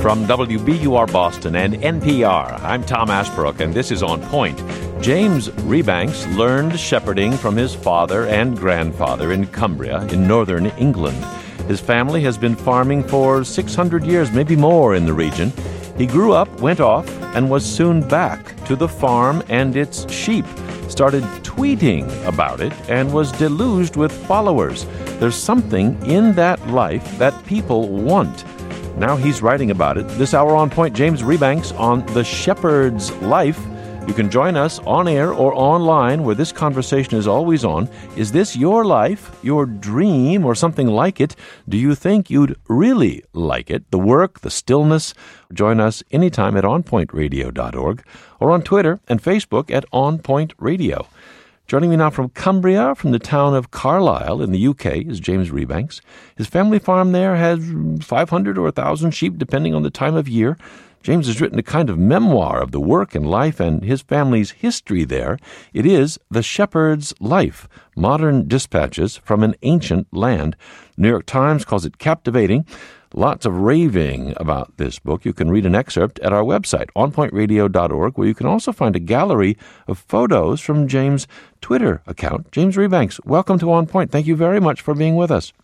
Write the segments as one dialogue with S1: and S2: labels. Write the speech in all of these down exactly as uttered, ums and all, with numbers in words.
S1: From W B U R Boston and N P R, I'm Tom Ashbrook, and this is On Point. James Rebanks learned shepherding from his father and grandfather in Cumbria in northern England. His family has been farming for six hundred years, maybe more, in the region. He grew up, went off, and was soon back to the farm and its sheep. Started tweeting about it and was deluged with followers. There's something in that life that people want. Now he's writing about it. This hour on Point, James Rebanks on The Shepherd's Life. You can join us on air or online where this conversation is always on. Is this your life, your dream, or something like it? Do you think you'd really like it? The work, the stillness? Join us anytime at on point radio dot org or on Twitter and Facebook at On Point Radio. Joining me now from Cumbria, from the town of Carlisle in the U K, is James Rebanks. His family farm there has five hundred or one thousand sheep, depending on the time of year. James has written a kind of memoir of the work and life and his family's history there. It is The Shepherd's Life, Modern Dispatches from an Ancient Land. The New York Times calls it captivating. Lots of raving about this book. You can read an excerpt at our website, on point radio dot org, where you can also find a gallery of photos from James' Twitter account. James Rebanks, welcome to On Point. Thank you very much for being with us.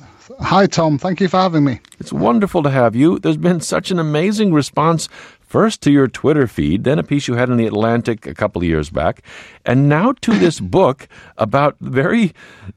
S2: Hi, Tom. Thank you for having me.
S1: It's wonderful to have you. There's been such an amazing response, first to your Twitter feed, then a piece you had in The Atlantic a couple of years back, and now to this book about very,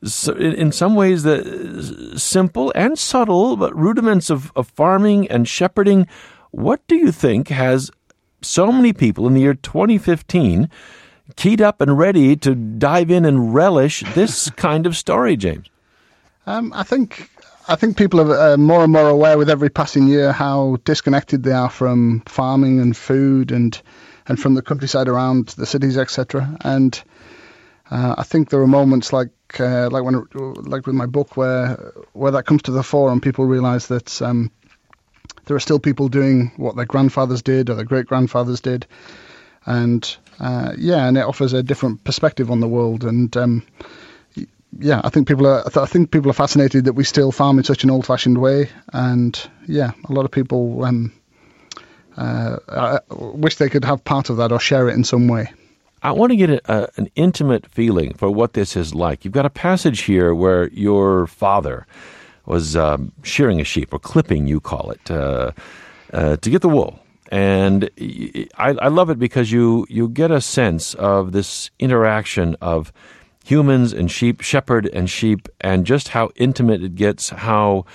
S1: in some ways, the simple and subtle, but rudiments of, of farming and shepherding. What do you think has so many people in the year twenty fifteen keyed up and ready to dive in and relish this kind of story, James?
S2: Um, I think I think people are uh, more and more aware with every passing year how disconnected they are from farming and food and and from the countryside around the cities, et cetera. And uh, I think there are moments like uh, like when like with my book where where that comes to the fore and people realise that um, there are still people doing what their grandfathers did or their great grandfathers did, and uh, yeah, and it offers a different perspective on the world. And um, Yeah, I think people are. I think people are fascinated that we still farm in such an old-fashioned way, and yeah, a lot of people um, uh, wish they could have part of that or share it in some way.
S1: I want to get a, a, an intimate feeling for what this is like. You've got a passage here where your father was um, shearing a sheep, or clipping, you call it, uh, uh, to get the wool. And I, I love it because you you get a sense of this interaction of humans and sheep, shepherd and sheep, and just how intimate it gets, how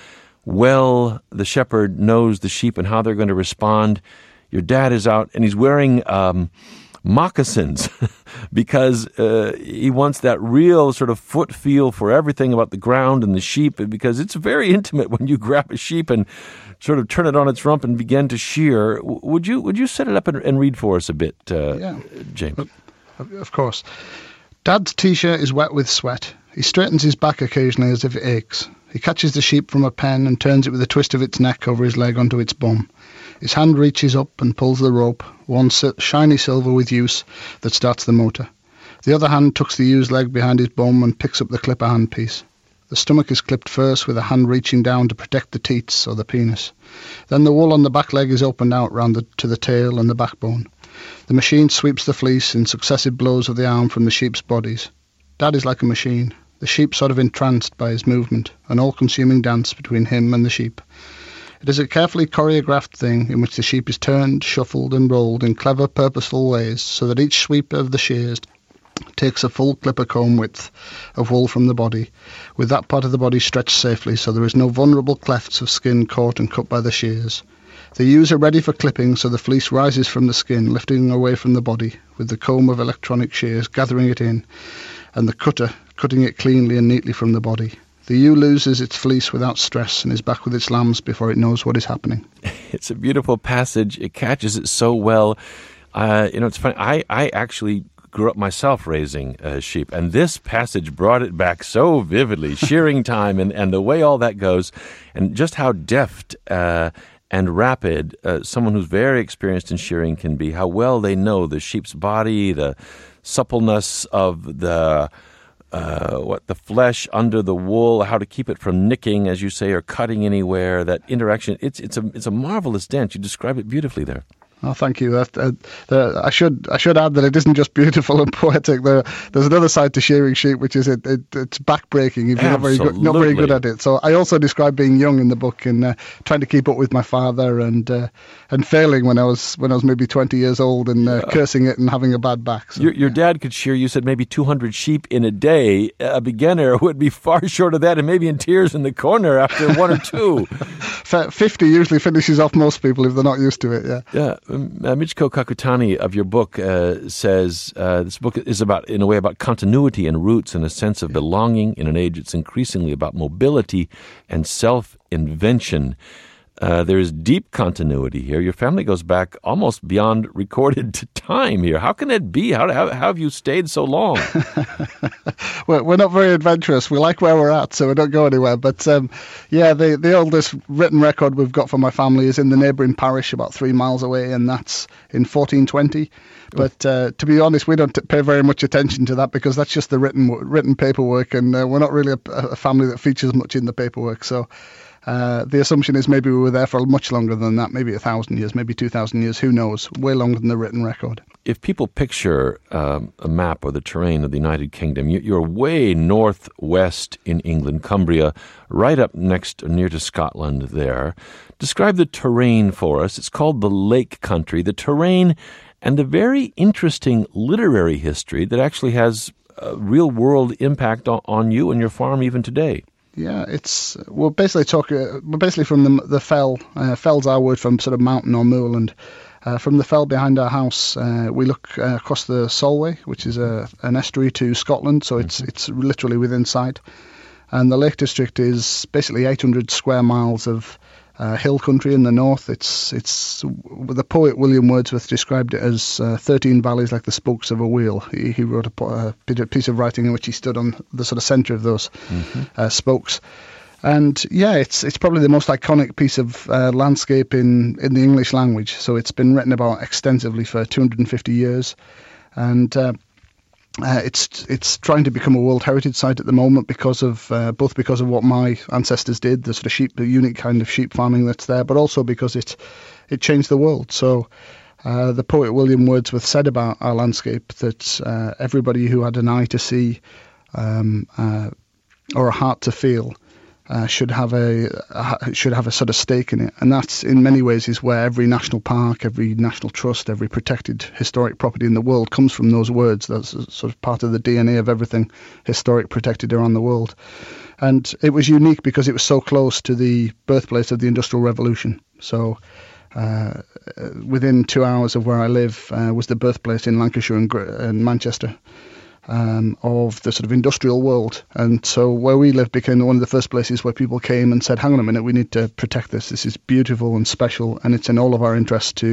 S1: well the shepherd knows the sheep and how they're going to respond. Your dad is out, and he's wearing um, moccasins because uh, he wants that real sort of foot feel for everything about the ground and the sheep, because it's very intimate when you grab a sheep and sort of turn it on its rump and begin to shear. Would you would you set it up and, and read for us a bit, uh,
S2: yeah.
S1: James?
S2: Of course. Dad's T-shirt is wet with sweat. He straightens his back occasionally as if it aches. He catches the sheep from a pen and turns it with a twist of its neck over his leg onto its bum. His hand reaches up and pulls the rope, one shiny silver with use, that starts the motor. The other hand tucks the used leg behind his bum and picks up the clipper handpiece. The stomach is clipped first, with a hand reaching down to protect the teats or the penis. Then the wool on the back leg is opened out round the, to the tail and the backbone. The machine sweeps the fleece in successive blows of the arm from the sheep's bodies. Dad is like a machine, the sheep sort of entranced by his movement, an all-consuming dance between him and the sheep. It is a carefully choreographed thing in which the sheep is turned, shuffled and rolled in clever, purposeful ways, so that each sweep of the shears takes a full clipper comb width of wool from the body, with that part of the body stretched safely so there is no vulnerable clefts of skin caught and cut by the shears. The ewes are ready for clipping, so the fleece rises from the skin, lifting away from the body, with the comb of electronic shears gathering it in, and the cutter cutting it cleanly and neatly from the body. The ewe loses its fleece without stress and is back with its lambs before it knows what is happening.
S1: It's a beautiful passage. It catches it so well. Uh, you know, it's funny. I, I actually grew up myself raising uh, sheep, and this passage brought it back so vividly, shearing time and, and the way all that goes, and just how deft uh and rapid uh, someone who's very experienced in shearing can be, how well they know the sheep's body, the suppleness of the uh, what the flesh under the wool, how to keep it from nicking, as you say, or cutting anywhere. That interaction, it's it's a it's a marvelous dance. You describe it beautifully there.
S2: Oh, thank you. That, uh, the, I should I should add that it isn't just beautiful and poetic. There, there's another side to shearing sheep, which is it, it it's backbreaking if you're not very good, not very good at it. So I also describe being young in the book and uh, trying to keep up with my father and uh, and failing when I was when I was maybe twenty years old and uh, yeah. cursing it and having a bad back. So,
S1: your your
S2: yeah.
S1: dad could shear, you said, maybe two hundred sheep in a day. A beginner would be far short of that and maybe in tears in the corner after one or two.
S2: fifty usually finishes off most people if they're not used to it. Yeah.
S1: Yeah. Um, uh, Michiko Kakutani of your book uh, says uh, this book is about, in a way, about continuity and roots and a sense of belonging in an age that's increasingly about mobility and self-invention. Uh, there is deep continuity here. Your family goes back almost beyond recorded time here. How can that be? How, how, how have you stayed so long?
S2: Well, we're not very adventurous. We like where we're at, so we don't go anywhere. But um, yeah, the, the oldest written record we've got for my family is in the neighbouring parish about three miles away, and that's in fourteen twenty. But uh, to be honest, we don't pay very much attention to that because that's just the written written paperwork, and uh, we're not really a, a family that features much in the paperwork. So Uh, the assumption is maybe we were there for much longer than that, maybe a thousand years, maybe two thousand years, who knows, way longer than the written record.
S1: If people picture um, a map or the terrain of the United Kingdom, you, you're way northwest in England, Cumbria, right up next, near to Scotland there. Describe the terrain for us. It's called the Lake Country. The terrain and the very interesting literary history that actually has a real-world impact on, on you and your farm even today.
S2: Yeah, it's we're basically talking. We're basically from the the fell. Uh, fell's our word from sort of mountain or moorland. Uh, from the fell behind our house, uh, we look uh, across the Solway, which is a an estuary to Scotland. So it's mm-hmm. it's literally within sight. And the Lake District is basically eight hundred square miles of uh, hill country in the north. It's it's the poet William Wordsworth described it as uh, thirteen valleys like the spokes of a wheel. He, he wrote a, a piece of writing in which he stood on the sort of centre of those mm-hmm. uh, spokes. And yeah, it's it's probably the most iconic piece of uh, landscape in, in the English language. So it's been written about extensively for two hundred fifty years, and uh, Uh, it's it's trying to become a World Heritage Site at the moment because of uh, both because of what my ancestors did, the sort of sheep, the unique kind of sheep farming that's there, but also because it it changed the world. So uh, the poet William Wordsworth said about our landscape that uh, everybody who had an eye to see um, uh, or a heart to feel uh, should have a, a should have a sort of stake in it, and that's in many ways is where every national park, every national trust, every protected historic property in the world comes from. Those words, that's sort of part of the D N A of everything historic protected around the world. And it was unique because it was so close to the birthplace of the Industrial Revolution. So uh, within two hours of where I live uh, was the birthplace in Lancashire and, and Manchester. Um, of the sort of industrial world. And so where we live became one of the first places where people came and said, hang on a minute, we need to protect this. This is beautiful and special, and it's in all of our interest to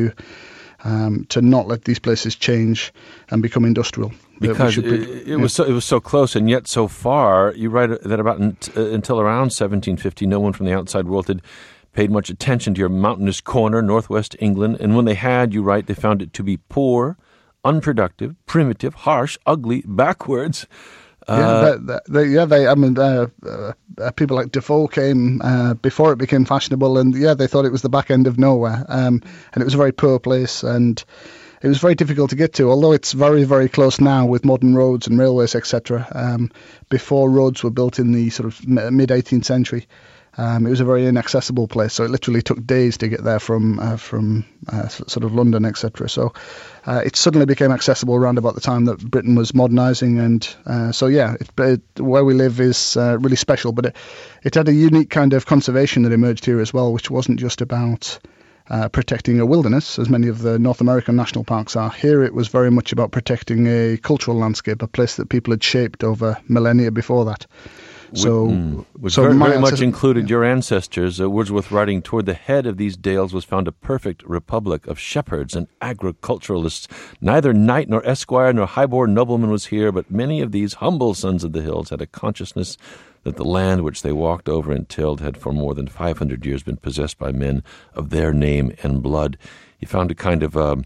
S2: um, to not let these places change and become industrial.
S1: Because
S2: be,
S1: it, it
S2: yeah.
S1: was so, it was so close and yet so far. You write that about uh, until around seventeen fifty, no one from the outside world had paid much attention to your mountainous corner, northwest England. And when they had, you write, they found it to be poor, unproductive, primitive, harsh, ugly, backwards. Uh,
S2: yeah, they, they, yeah, they. I mean, uh, uh, people like Defoe came uh, before it became fashionable, and yeah, they thought it was the back end of nowhere, um, and it was a very poor place, and it was very difficult to get to. Although it's very, very close now with modern roads and railways, et cetera. Um, before roads were built in the sort of mid eighteenth century. Um, it was a very inaccessible place, so it literally took days to get there from uh, from uh, sort of London, et cetera. So uh, it suddenly became accessible around about the time that Britain was modernising, and uh, so yeah, it, it, where we live is uh, really special. But it, it had a unique kind of conservation that emerged here as well, which wasn't just about uh, protecting a wilderness, as many of the North American national parks are. Here it was very much about protecting a cultural landscape, a place that people had shaped over millennia before that. So,
S1: mm, which
S2: so
S1: very,
S2: my
S1: very much
S2: ancestor-
S1: included your ancestors. Uh, Wordsworth writing, toward the head of these dales was found a perfect republic of shepherds and agriculturalists. Neither knight nor esquire nor high-born nobleman was here, but many of these humble sons of the hills had a consciousness that the land which they walked over and tilled had for more than five hundred years been possessed by men of their name and blood. He found a kind of um,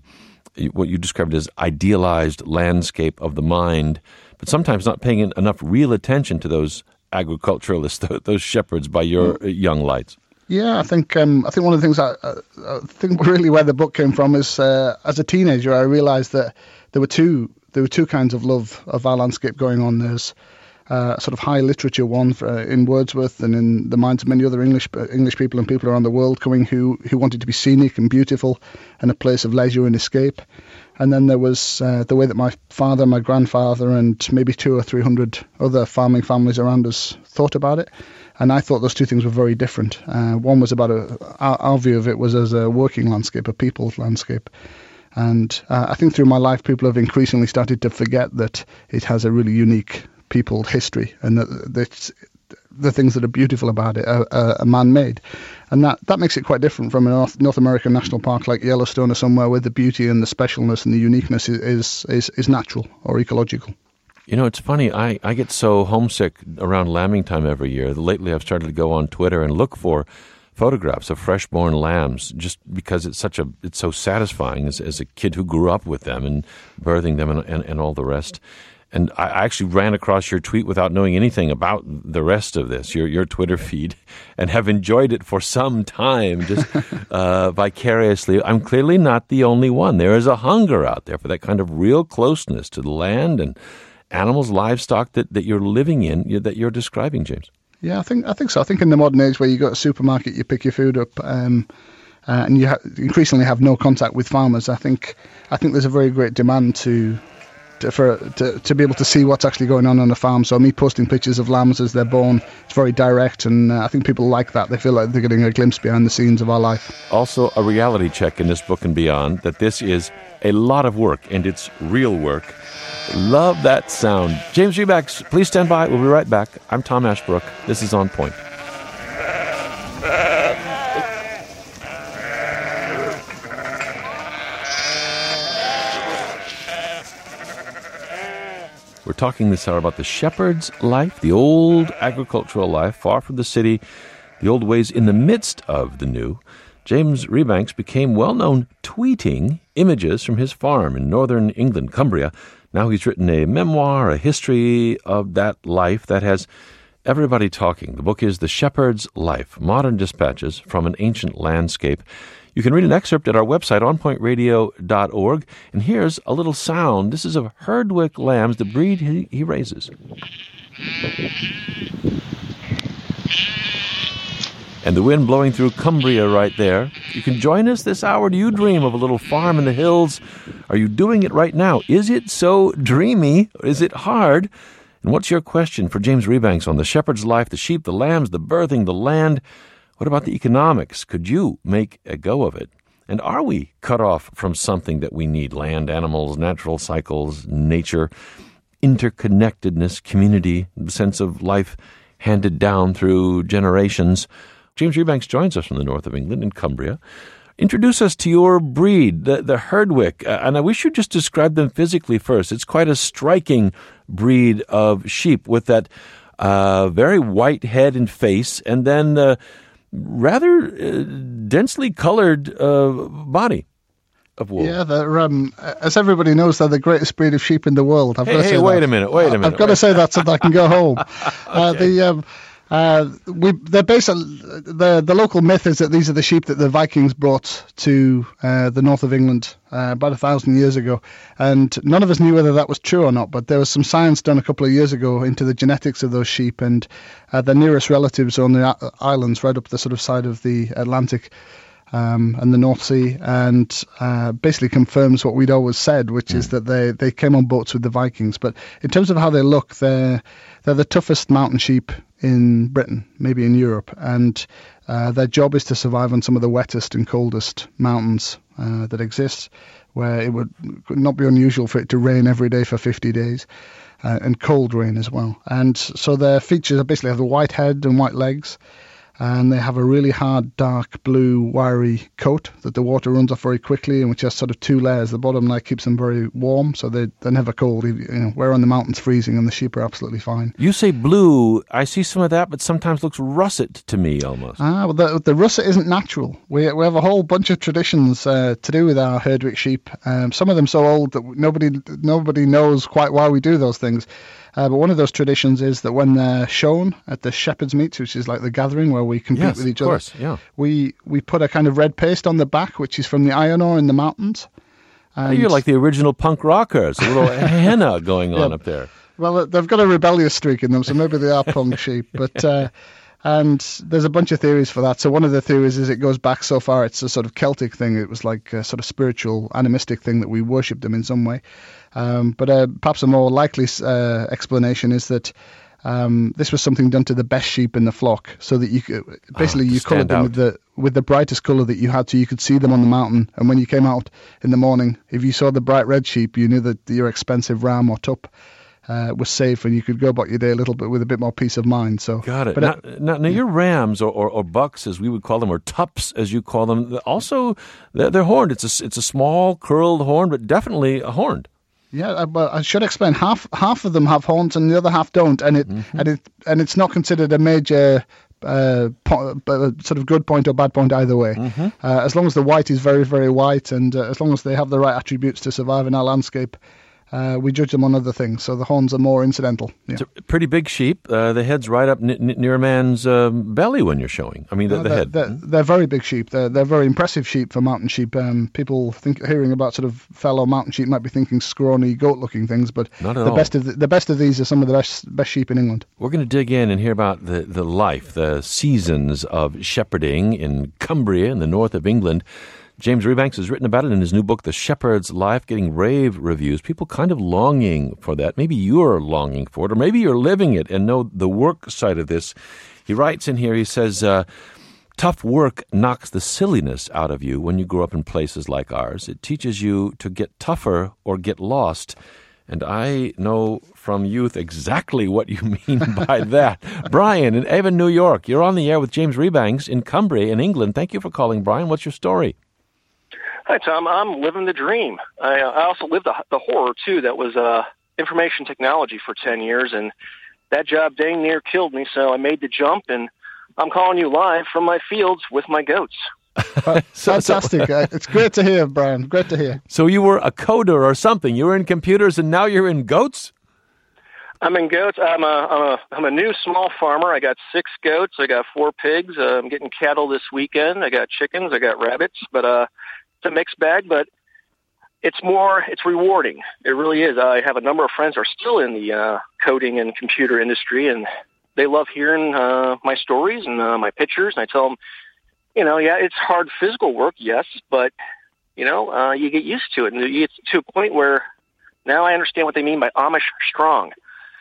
S1: what you described as idealized landscape of the mind, but sometimes not paying enough real attention to those agriculturalists, those shepherds by your young lights.
S2: Yeah, I think um, I think one of the things I, I think really where the book came from is uh, as a teenager I realised that there were two there were two kinds of love of our landscape going on. There's uh, sort of high literature one for, uh, in Wordsworth and in the minds of many other English uh, English people and people around the world coming who who wanted to be scenic and beautiful and a place of leisure and escape. And then there was uh, the way that my father, my grandfather, and maybe two or three hundred other farming families around us thought about it. And I thought those two things were very different. Uh, one was about a, our, our view of it was as a working landscape, a people's landscape. And uh, I think through my life, people have increasingly started to forget that it has a really unique people history and that the, the things that are beautiful about it are, are man-made. And that, that makes it quite different from a North, North American national park like Yellowstone or somewhere where the beauty and the specialness and the uniqueness is, is, is, is natural or ecological.
S1: You know, it's funny, I, I get so homesick around lambing time every year. Lately I've started to go on Twitter and look for photographs of fresh-born lambs just because it's such a it's so satisfying as, as a kid who grew up with them and birthing them and, and, and all the rest. And I actually ran across your tweet without knowing anything about the rest of this, your your Twitter feed, and have enjoyed it for some time, just uh, vicariously. I'm clearly not the only one. There is a hunger out there for that kind of real closeness to the land and animals, livestock that, that you're living in, that you're describing, James.
S2: Yeah, I think I think so. I think in the modern age where you go to a supermarket, you pick your food up, um, uh, and you ha- increasingly have no contact with farmers. I think I think there's a very great demand to. To, for to, to be able to see what's actually going on on the farm. So me posting pictures of lambs as they're born, it's very direct, and uh, I think people like that. They feel like they're getting a glimpse behind the scenes of our life.
S1: Also, a reality check in this book and beyond that this is a lot of work, and it's real work. Love that sound. James Rebanks, please stand by. We'll be right back. I'm Tom Ashbrook. This is On Point. We're talking this hour about the shepherd's life, the old agricultural life, far from the city, the old ways in the midst of the new. James Rebanks became well-known tweeting images from his farm in northern England, Cumbria. Now he's written a memoir, a history of that life that has everybody talking. The book is The Shepherd's Life, Modern Dispatches from an Ancient Landscape. You can read an excerpt at our website, on point radio dot org. And here's a little sound. This is of Herdwick lambs, the breed he, he raises. And the wind blowing through Cumbria right there. You can join us this hour. Do you dream of a little farm in the hills? Are you doing it right now? Is it so dreamy? Is it hard? And what's your question for James Rebanks on the shepherd's life, the sheep, the lambs, the birthing, the land? What about the economics? Could you make a go of it? And are we cut off from something that we need? Land, animals, natural cycles, nature, interconnectedness, community, the sense of life handed down through generations. James Rebanks joins us from the north of England in Cumbria. Introduce us to your breed, the, the Herdwick. Uh, and I wish you'd just describe them physically first. It's quite a striking breed of sheep with that uh, very white head and face, and then uh, rather uh, densely colored uh, body of wool.
S2: Yeah, they're, um, as everybody knows, they're the greatest breed of sheep in the world. I've
S1: hey,
S2: got to
S1: hey
S2: say
S1: wait
S2: that.
S1: a minute, wait a minute.
S2: I've got
S1: wait.
S2: to say that so that I can go home. okay. uh, the um, uh, we they're based on, the the local myth is that these are the sheep that the Vikings brought to uh, the north of England uh, about a thousand years ago, and none of us knew whether that was true or not. But there was some science done a couple of years ago into the genetics of those sheep, and uh, their nearest relatives on the islands right up the sort of side of the Atlantic. Um, and the North Sea, and uh, basically confirms what we'd always said, which mm. is that they, they came on boats with the Vikings. But in terms of how they look, they're they're the toughest mountain sheep in Britain, maybe in Europe, and uh, their job is to survive on some of the wettest and coldest mountains uh, that exist, where it would not be unusual for it to rain every day for fifty days, uh, and cold rain as well. And so their features are basically have a white head and white legs. and they have a really hard, dark blue, wiry coat that the water runs off very quickly, and which has sort of two layers. The bottom layer keeps them very warm, so they, they're never cold. You know, we're on the mountains freezing, and the sheep are absolutely fine.
S1: You say blue. I see some of that, but sometimes looks russet to me almost.
S2: Ah, well, the, the russet isn't natural. We we have a whole bunch of traditions uh, to do with our Herdwick sheep. Um, some of them so old that nobody nobody knows quite why we do those things. Uh, but one of those traditions is that when they're shown at the shepherd's meets, which is like the gathering where we compete
S1: yes,
S2: with each
S1: of course,
S2: other,
S1: yeah.
S2: we, we put a kind of red paste on the back, which is from the iron ore in the mountains.
S1: And you're like the original punk rockers, a little henna going on yeah, up there.
S2: Well, they've got a rebellious streak in them, so maybe they are punk sheep. But uh, and there's a bunch of theories for that. So one of the theories is it goes back so far, it's a sort of Celtic thing. It was like a sort of spiritual, animistic thing that we worshipped them in some way. Um, but uh, perhaps a more likely uh, explanation is that um, this was something done to the best sheep in the flock, so that you could, basically oh, you coloured them with the with the brightest colour that you had, so you could see them on the mountain. And when you came out in the morning, if you saw the bright red sheep, you knew that your expensive ram or tup uh, was safe, and you could go about your day a little bit with a bit more peace of mind. So
S1: got it.
S2: But
S1: now,
S2: uh,
S1: now, now your rams or, or, or bucks, as we would call them, or tups, as you call them, also they're, they're horned. It's a it's a small curled horn, but definitely a horned.
S2: Yeah, but I should explain. Half half of them have horns, and the other half don't, and it mm-hmm. and it and it's not considered a major uh, po- uh, sort of good point or bad point either way. Mm-hmm. Uh, as long as the white is very very white, and uh, as long as they have the right attributes to survive in our landscape, uh, we judge them on other things. So the horns are more incidental. Yeah.
S1: It's a pretty big sheep. Uh, the head's right up n- n- near a man's um, belly when you're showing. I mean, the,
S2: no,
S1: the
S2: they're,
S1: head.
S2: They're, they're very big sheep. They're they're very impressive sheep for mountain sheep. Um, people think hearing about sort of fellow mountain sheep might be thinking scrawny, goat-looking things, but
S1: Not at
S2: the
S1: all.
S2: best of the, the best of these are some of the best best sheep in England.
S1: We're going to dig in and hear about the, the life, the seasons of shepherding in Cumbria in the north of England. James Rebanks has written about it in his new book, The Shepherd's Life, getting rave reviews. People kind of longing for that. Maybe you're longing for it, or maybe you're living it and know the work side of this. He writes in here, he says, uh, tough work knocks the silliness out of you when you grow up in places like ours. It teaches you to get tougher or get lost. And I know from youth exactly what you mean by that. Brian in Avon, New York, you're on the air with James Rebanks in Cumbria in England. Thank you for calling, Brian. What's your story?
S3: Hi, Tom. I'm living the dream. I, I also lived the, the horror, too. That was uh, information technology for ten years, and that job dang near killed me, so I made the jump, and I'm calling you live from my fields with my goats.
S2: Uh, fantastic. uh, it's great to hear, Brian. Great to hear.
S1: So you were a coder or something. You were in computers, and now you're in goats?
S3: I'm in goats. I'm a, I'm a, I'm a new small farmer. I got six goats. I got four pigs. Uh, I'm getting cattle this weekend. I got chickens. I got rabbits, but... uh. It's a mixed bag, but it's more, it's rewarding. It really is. I have a number of friends who are still in the uh, coding and computer industry, and they love hearing uh, my stories and uh, my pictures. And I tell them, you know, yeah, it's hard physical work, yes, but, you know, uh, you get used to it. And you get to a point where now I understand what they mean by Amish strong.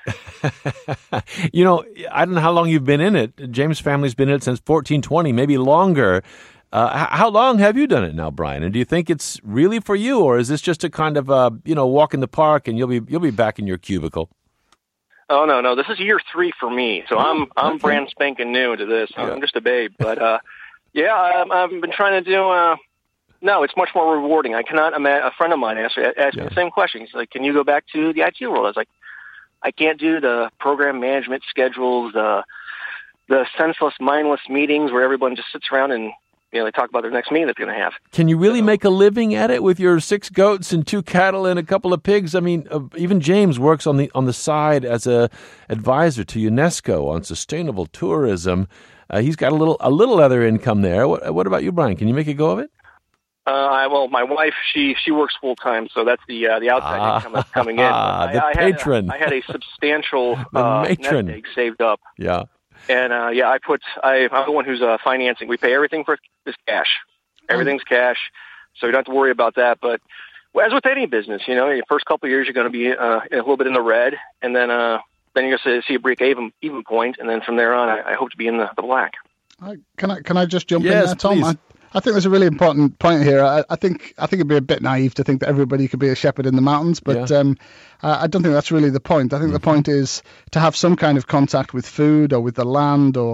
S1: You know, I don't know how long you've been in it. James' family's been in it since fourteen twenty, maybe longer. Uh, how long have you done it now, Brian? And do you think it's really for you, or is this just a kind of uh, you know, walk in the park and you'll be you'll be back in your cubicle?
S3: Oh no, no, this is year three for me, so I'm I'm okay. brand spanking new to this. I'm yeah. just a babe, but uh, yeah, I've, I've been trying to do. Uh, no, it's much more rewarding. I cannot imagine. A friend of mine asked, asked yeah. me the same question. He's like, "Can you go back to the I T world?" I was like, "I can't do the program management schedules, the the senseless, mindless meetings where everyone just sits around and." You know, they talk about their next meeting they're going to have.
S1: Can you really
S3: so,
S1: make a living at it with your six goats and two cattle and a couple of pigs? I mean, uh, even James works on the on the side as a advisor to UNESCO on sustainable tourism. Uh, he's got a little a little other income there. What, what about you, Brian? Can you make a go of it?
S3: Uh, I, well, my wife she she works full time, so that's the uh, the outside
S1: ah,
S3: income that's coming in.
S1: Ah, the
S3: I, I
S1: patron.
S3: Had, I had a substantial
S1: the
S3: uh,
S1: matron.
S3: nest egg saved up.
S1: Yeah.
S3: And, uh, yeah, I put, I, I'm the one who's uh, financing. We pay everything for this cash. Everything's cash, so you don't have to worry about that. But as with any business, you know, in the first couple of years, you're going to be uh, a little bit in the red, and then uh, then you're going to see a break even, even point, and then from there on, I, I hope to be in the, the black.
S2: Uh, can I can I just jump
S1: yes,
S2: in there, Tom?
S1: Please.
S2: I, I think there's a really important point here. I, I think I think it'd be a bit naive to think that everybody could be a shepherd in the mountains, but
S1: yeah.
S2: um, I don't think that's really the point. I think mm-hmm. the point is to have some kind of contact with food or with the land or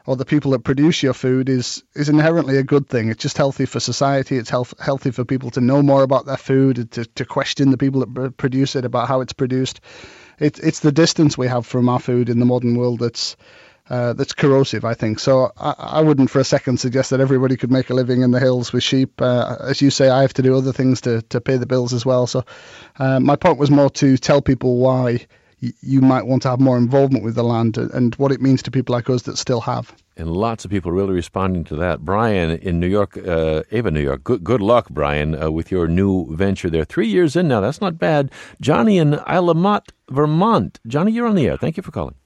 S2: or the people that produce your food is is inherently a good thing. It's just healthy for society. It's health, healthy for people to know more about their food, to, to question the people that produce it about how it's produced. It, it's the distance we have from our food in the modern world that's uh, that's corrosive, I think. So I, I wouldn't for a second suggest that everybody could make a living in the hills with sheep. Uh, as you say, I have to do other things to, to pay the bills as well. So uh, my point was more to tell people why you might want to have more involvement with the land and what it means to people like us that still have.
S1: And lots of people really responding to that. Brian in New York, uh, Ava, New York, good, good luck, Brian, uh, with your new venture there. Three years in now, that's not bad. Johnny in Illamont, Vermont. Johnny, you're on the air. Thank you for calling.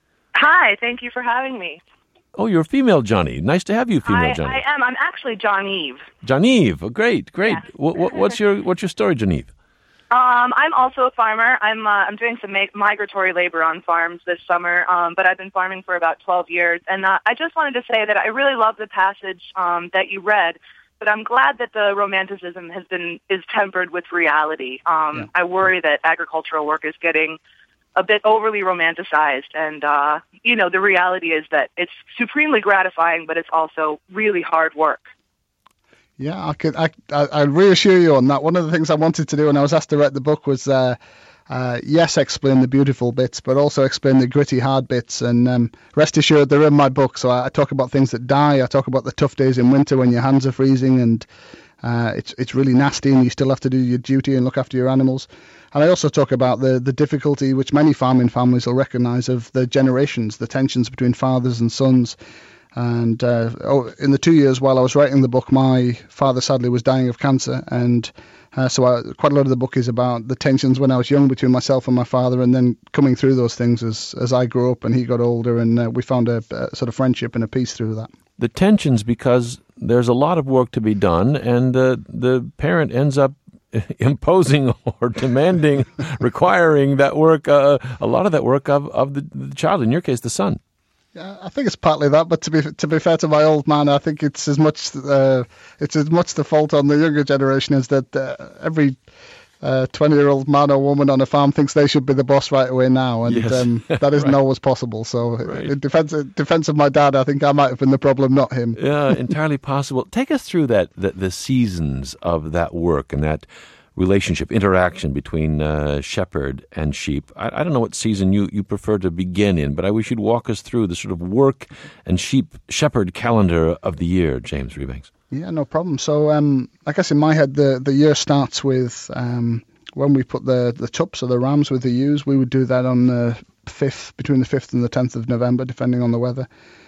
S4: Hi, thank you for having me.
S1: Oh, you're a female Johnny. Nice to have you, female
S4: I,
S1: Johnny.
S4: I am. I'm actually John-Eve.
S1: John-Eve. Oh, great, great.
S4: Yes.
S1: What, what, what's your what's your story, John-Eve?
S4: Um, I'm also a farmer. I'm uh, I'm doing some ma- migratory labor on farms this summer, um, but I've been farming for about twelve years. And uh, I just wanted to say that I really love the passage um, that you read, but I'm glad that the romanticism has been is tempered with reality. Um, yeah. I worry that agricultural work is getting a bit overly romanticized, and uh, you know, the reality is that it's supremely gratifying, but it's also really hard work.
S2: Yeah, I could. I I reassure you on that. One of the things I wanted to do when I was asked to write the book was, uh, uh, yes, explain the beautiful bits, but also explain the gritty, hard bits. And um, rest assured, they're in my book. So I, I talk about things that die. I talk about the tough days in winter when your hands are freezing and uh, it's it's really nasty, and you still have to do your duty and look after your animals. And I also talk about the the difficulty, which many farming families will recognise, of the generations, the tensions between fathers and sons. And uh, oh, in the two years while I was writing the book, my father sadly was dying of cancer. And uh, so I, quite a lot of the book is about the tensions when I was young between myself and my father, and then coming through those things as, as I grew up and he got older. And uh, we found a, a sort of friendship and a peace through that.
S1: The tensions, because there's a lot of work to be done, and uh, the parent ends up imposing or demanding, requiring that work, uh, a lot of that work of, of the, the child, in your case, the son.
S2: Yeah, I think it's partly that, but to be to be fair to my old man, I think it's as much uh, it's as much the fault on the younger generation as that uh, every twenty-year-old man or woman on a farm thinks they should be the boss right away now, and
S1: yes.
S2: um, that isn't right. always possible. So, right. in defense in defense of my dad, I think I might have been the problem, not him.
S1: Yeah, entirely possible. Take us through that the, the seasons of that work and that relationship, interaction between uh, shepherd and sheep. I, I don't know what season you, you prefer to begin in, but I wish you'd walk us through the sort of work and sheep shepherd calendar of the year, James Rebanks.
S2: Yeah, no problem. So um, I guess in my head, the, the year starts with um, when we put the, the tups or the rams with the ewes. We would do that on the fifth, between the fifth and the tenth of November, depending on the weather.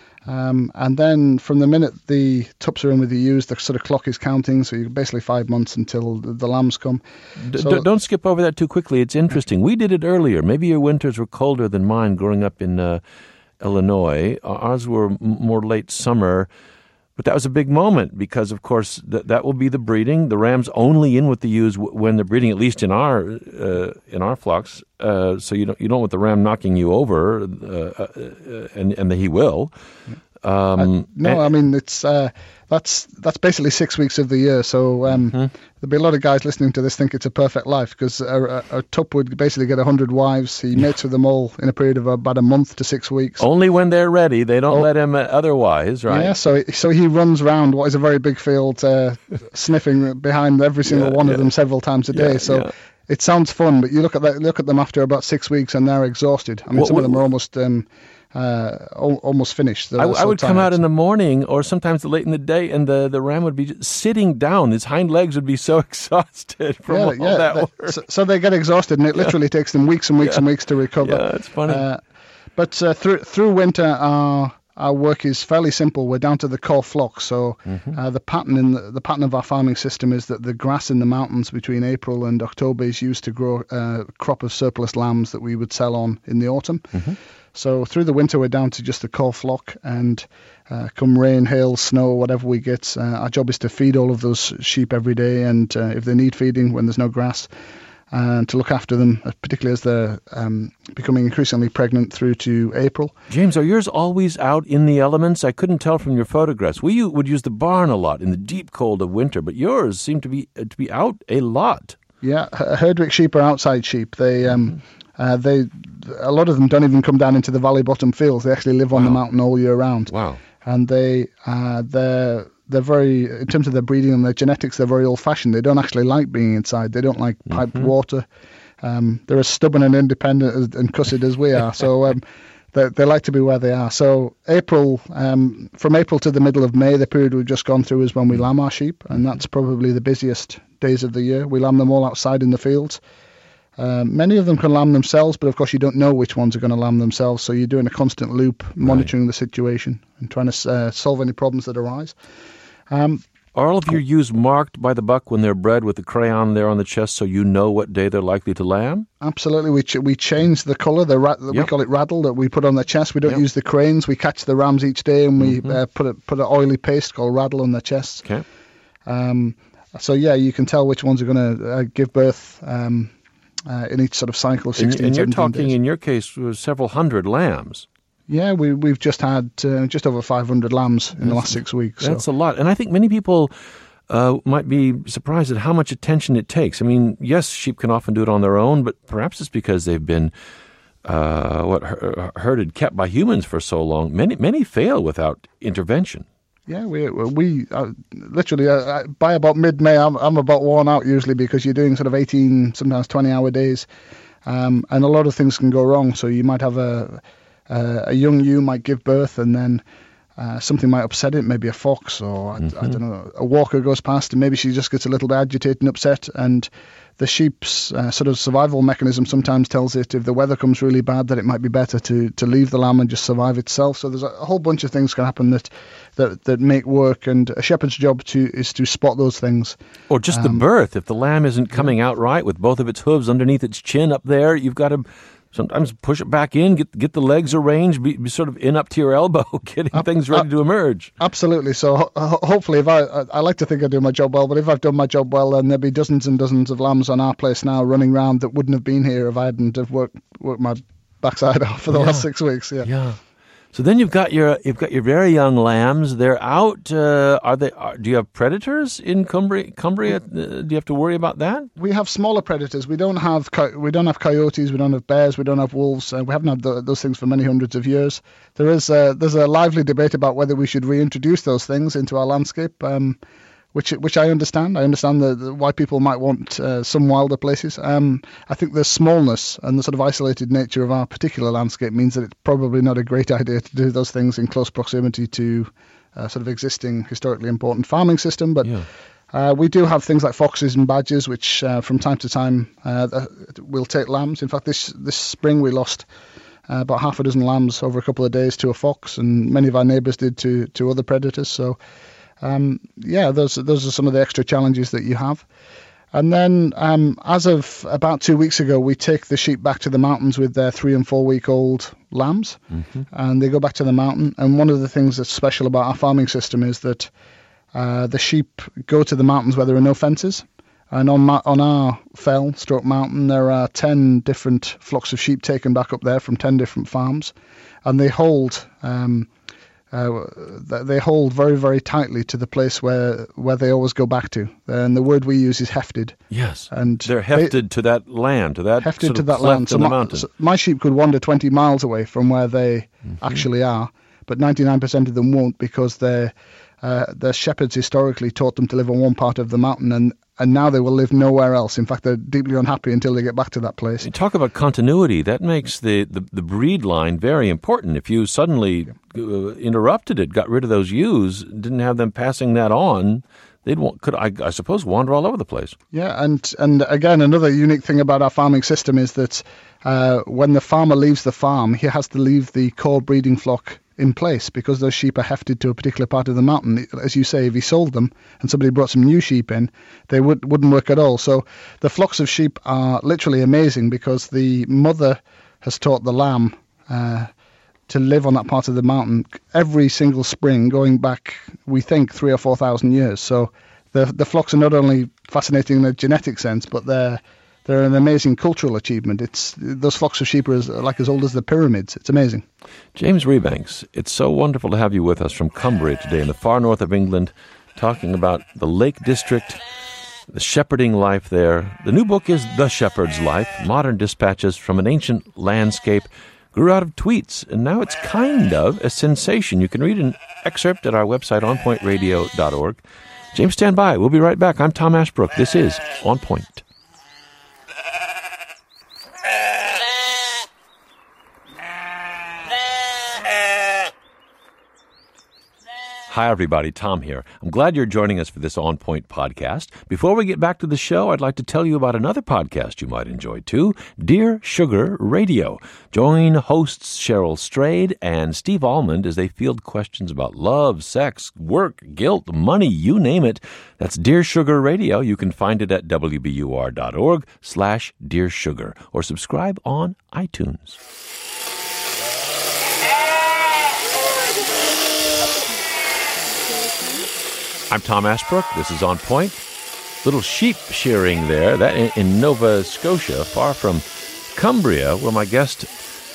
S2: Um, and then from the minute the tups are in with the ewes, the sort of clock is counting. So you're basically five months until the, the lambs come.
S1: D-
S2: so,
S1: don't skip over that too quickly. It's interesting. We did it earlier. Maybe your winters were colder than mine growing up in uh, Illinois. Ours were m- more late summer. But that was a big moment because, of course, th- that will be the breeding. The rams only in with the ewes w- when they're breeding, at least in our uh, in our flocks. Uh, so you don't you don't want the ram knocking you over, uh, uh, and and he will. Um,
S2: uh, no,
S1: and,
S2: I mean it's uh, that's that's basically six weeks of the year. So um, mm-hmm. there'll be a lot of guys listening to this think it's a perfect life because a, a, a tup would basically get a hundred wives. He mates with them all in a period of about a month to six weeks.
S1: Only when they're ready. They don't oh, let him otherwise, right?
S2: Yeah. So so he runs around what is a very big field, uh, sniffing behind every single yeah, one yeah. of them several times a day. Yeah, so. Yeah. It sounds fun, but you look at that, look at them after about six weeks, and they're exhausted. I mean, well, some of them are almost um, uh, almost finished.
S1: I, I would come out in the morning, or sometimes late in the day, and the, the ram would be just sitting down. His hind legs would be so exhausted from
S2: yeah,
S1: all
S2: yeah,
S1: that
S2: they,
S1: work.
S2: So, so they get exhausted, and it literally yeah. takes them weeks and weeks
S1: yeah.
S2: and weeks to recover.
S1: Yeah, it's funny.
S2: Uh, but uh, through through winter, our our work is fairly simple. We're down to the core flock. So mm-hmm. uh, the pattern in the, the pattern of our farming system is that the grass in the mountains between April and October is used to grow a crop of surplus lambs that we would sell on in the autumn. Mm-hmm. So through the winter, we're down to just the core flock, and uh, come rain, hail, snow, whatever we get, uh, our job is to feed all of those sheep every day, and uh, if they need feeding when there's no grass, and to look after them, particularly as they're um, becoming increasingly pregnant through to April.
S1: James, are yours always out in the elements? I couldn't tell from your photographs. We would use the barn a lot in the deep cold of winter, but yours seem to be uh, to be out a lot.
S2: Yeah, Herdwick sheep are outside sheep. They um, Uh, they, a lot of them don't even come down into the valley bottom fields. They actually live on
S1: Wow.
S2: the mountain all year round.
S1: Wow.
S2: And they, uh, they're, they're very, in terms of their breeding and their genetics, they're very old-fashioned. They don't actually like being inside. They don't like piped
S1: Mm-hmm.
S2: water. Um, they're as stubborn and independent as, and cussed as we are. So um, they, they like to be where they are. So April, um, from April to the middle of May, the period we've just gone through is when we lamb our sheep, and that's probably the busiest days of the year. We lamb them all outside in the fields. Um, many of them can lamb themselves, but of course you don't know which ones are going to lamb themselves, so you're doing a constant loop, monitoring the situation and trying to uh, solve any problems that arise. Um,
S1: Are all of your ewes marked by the buck when they're bred with the crayon there on the chest so you know what day they're likely to lamb?
S2: Absolutely. We ch- we change the colour, the ra- we
S1: Yep.
S2: call it raddle, that we put on their chest. We don't
S1: Yep.
S2: use the cranes. We catch the rams each day, and we uh, put a, put an oily paste called raddle on their chests.
S1: Okay.
S2: Um, so, yeah, you can tell which ones are going to uh, give birth um, uh, in each sort of cycle of
S1: And,
S2: sixteen,
S1: and you're
S2: seventeen
S1: talking,
S2: days.
S1: in your case, uh, several hundred lambs.
S2: Yeah, we, we've just had uh, just over five hundred lambs in the last six weeks. So.
S1: That's a lot. And I think many people uh, might be surprised at how much attention it takes. I mean, yes, sheep can often do it on their own, but perhaps it's because they've been uh, what her- herded, kept by humans for so long. Many many fail without intervention.
S2: Yeah, we we uh, literally uh, by about mid-May, I'm I'm about worn out usually because you're doing sort of eighteen, sometimes twenty-hour days, um, and a lot of things can go wrong. So you might have a a, a young ewe might give birth, and then uh, something might upset it, maybe a fox or I, I don't know, a walker goes past, and maybe she just gets a little bit agitated and upset, and the sheep's uh, sort of survival mechanism sometimes tells it if the weather comes really bad that it might be better to, to leave the lamb and just survive itself. So there's a whole bunch of things can happen that, that, that make work, and a shepherd's job to is to spot those things.
S1: Or just the birth. If the lamb isn't coming out right with both of its hooves underneath its chin up there, you've got to sometimes push it back in, get get the legs arranged, be, be sort of in up to your elbow, getting
S2: Up-
S1: things ready
S2: up-
S1: to emerge.
S2: Absolutely. So ho- ho- hopefully, if I, I I like to think I do my job well, but if I've done my job well, then there'll be dozens and dozens of lambs on our place now running around that wouldn't have been here if I hadn't have worked worked my backside off for the
S1: Yeah.
S2: last six weeks. Yeah.
S1: Yeah. So then you've got your you've got your very young lambs. They're out. Uh, are they? Are, do you have predators in Cumbria? Cumbria? Uh, do you have to worry about that?
S2: We have smaller predators. We don't have co- we don't have coyotes. We don't have bears. We don't have wolves. Uh, we haven't had th- those things for many hundreds of years. There is uh, there's a lively debate about whether we should reintroduce those things into our landscape, um, which which I understand. I understand the, the, why people might want uh, some wilder places. Um, I think the smallness and the sort of isolated nature of our particular landscape means that it's probably not a great idea to do those things in close proximity to uh, sort of existing historically important farming system. But
S1: Yeah.
S2: Uh, we do have things like foxes and badgers, which uh, from time to time uh, will take lambs. In fact, this this spring we lost uh, about half a dozen lambs over a couple of days to a fox, and many of our neighbours did to, to other predators. So, um, yeah, those those are some of the extra challenges that you have. And then, um, as of about two weeks ago, we take the sheep back to the mountains with their three and four week old lambs, and they go back to the mountain. And one of the things that's special about our farming system is that Uh, the sheep go to the mountains where there are no fences. And on ma- on our fell, stroke mountain, there are ten different flocks of sheep taken back up there from ten different farms. And they hold um, uh, they hold very, very tightly to the place where, where they always go back to. And the word we use is hefted.
S1: Yes.
S2: And
S1: They're hefted to that land, to that
S2: hefted
S1: sort
S2: to
S1: of
S2: that
S1: cleft
S2: land. So
S1: in the
S2: my,
S1: mountain.
S2: so my sheep could wander twenty miles away from where they actually are, but ninety-nine percent of them won't because they're Uh, the shepherds historically taught them to live on one part of the mountain, and, and now they will live nowhere else. In fact, they're deeply unhappy until they get back to that place.
S1: You talk about continuity. That makes the, the, the breed line very important. If you suddenly uh, interrupted it, got rid of those ewes, didn't have them passing that on, they'd wa- could I, I suppose wander all over the place.
S2: Yeah, and and again, another unique thing about our farming system is that uh, when the farmer leaves the farm, he has to leave the core breeding flock in place because those sheep are hefted to a particular part of the mountain. As you say, if he sold them and somebody brought some new sheep in, they would, wouldn't work at all. So the flocks of sheep are literally amazing because the mother has taught the lamb uh, to live on that part of the mountain every single spring, going back, we think, three or four thousand years. So the the flocks are not only fascinating in a genetic sense, but they're they're an amazing cultural achievement. It's those flocks of sheep are as, like as old as the pyramids. It's amazing.
S1: James Rebanks, it's so wonderful to have you with us from Cumbria today in the far north of England, talking about the Lake District the shepherding life there. The new book is The Shepherd's Life, Modern Dispatches from an Ancient Landscape. Grew out of tweets, and now it's kind of a sensation. You can read an excerpt at our website, on point radio dot org. James, stand by. We'll be right back. I'm Tom Ashbrook. This is On Point. Hi, everybody. Tom here. I'm glad you're joining us for this On Point podcast. Before we get back to the show, I'd like to tell you about another podcast you might enjoy, too, Dear Sugar Radio. Join hosts Cheryl Strayed and Steve Almond as they field questions about love, sex, work, guilt, money, you name it. That's Dear Sugar Radio. You can find it at w b u r dot org slash Dear Sugar or subscribe on iTunes. I'm Tom Ashbrook. This is On Point. Little sheep shearing there, that in, in Nova Scotia, far from Cumbria, where my guest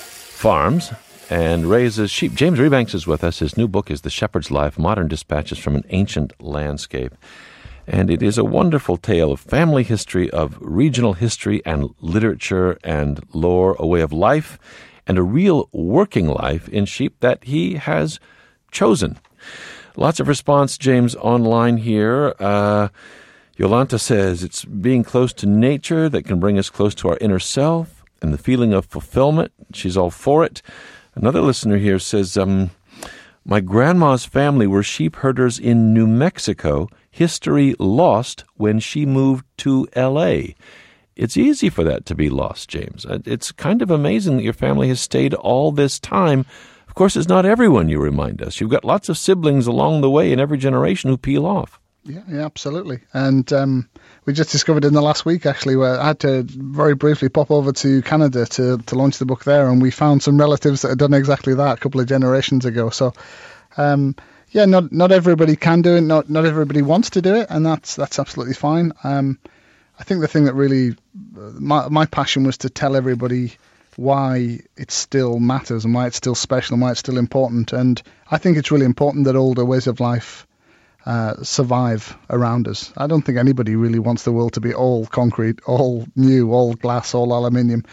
S1: farms and raises sheep. James Rebanks is with us. His new book is The Shepherd's Life, Modern Dispatches from an Ancient Landscape. And it is a wonderful tale of family history, of regional history and literature and lore, a way of life, and a real working life in sheep that he has chosen. Lots of response, James, online here. Uh, Yolanta says, it's being close to nature that can bring us close to our inner self and the feeling of fulfillment. She's all for it. Another listener here says, um, my grandma's family were sheep herders in New Mexico. History lost when she moved to L A. It's easy for that to be lost, James. It's kind of amazing that your family has stayed all this time. Of course, it's not everyone, you remind us. You've got lots of siblings along the way in every generation who peel off.
S2: Yeah, yeah, absolutely. And um, we just discovered in the last week, actually, where I had to very briefly pop over to Canada to, to launch the book there, and we found some relatives that had done exactly that a couple of generations ago. So, um, yeah, not not everybody can do it, not not everybody wants to do it, and that's that's absolutely fine. Um, I think the thing that really, my my passion was to tell everybody why it still matters and why it's still special and why it's still important. And I think it's really important that older ways of life uh, survive around us. I don't think anybody really wants the world to be all concrete, all new, all glass, all aluminium.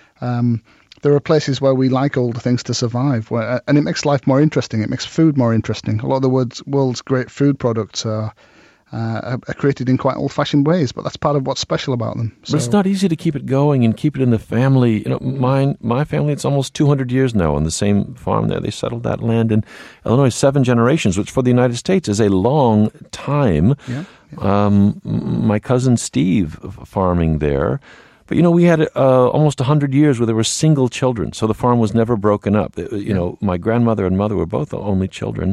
S2: Um, there are places where we like older things to survive, where, and it makes life more interesting. It makes food more interesting. A lot of the world's, world's great food products are Uh, are created in quite old-fashioned ways, but that's part of what's special about them. So.
S1: But it's not easy to keep it going and keep it in the family. You know, mine, my family, it's almost two hundred years now on the same farm there. They settled that land in Illinois, seven generations, which for the United States is a long time. Yeah, yeah. Um, my cousin Steve farming there. But, you know, we had uh, almost one hundred years where there were single children, so the farm was never broken up. You yeah. know, my grandmother and mother were both the only children.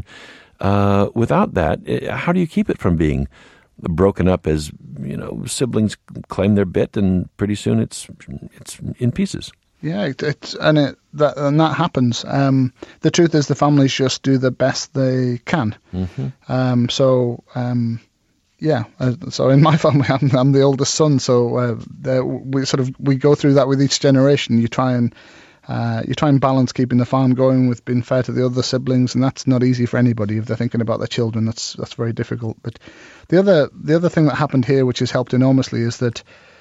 S1: Uh, without that, how do you keep it from being broken up as, you know, siblings claim their bit and pretty soon it's it's in pieces?
S2: Yeah, it, it's and it that and that happens. Um, the truth is, the families just do the best they can. Mm-hmm. Um, so, um, yeah. Uh, so in my family, I'm, I'm the oldest son. So uh, we sort of we go through that with each generation. You try and uh, you try and balance keeping the farm going with being fair to the other siblings, and that's not easy for anybody if they're thinking about their children. That's that's very difficult. But the other the other thing that happened here, which has helped enormously, is that.